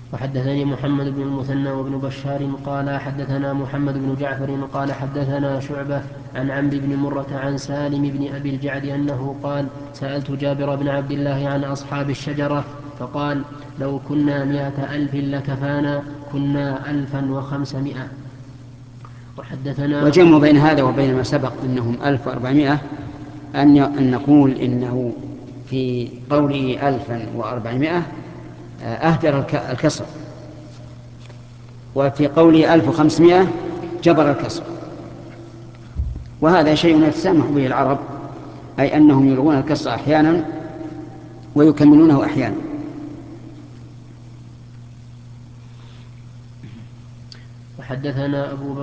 وحدثني محمد بن المثنى وابن بشار قال حدثنا محمد بن جعفر قال حدثنا شعبة عن عمرو بن مرة عن سالم بن أبي الجعد أنه قال سألت جابر بن عبد الله عن أصحاب الشجرة فقال لو كنا 100,000 لكفانا كنا 1500. وحدثنا والجمع بين هذا وبين ما سبق أنهم 1400 أن نقول إنه في قوله 1400 أهدر الكسر، وفي قوله 1500 جبر الكسر، وهذا شيء يتسامح به العرب، أي أنهم يلغون الكسر أحيانا ويكملونه أحيانا. وحدثنا أبو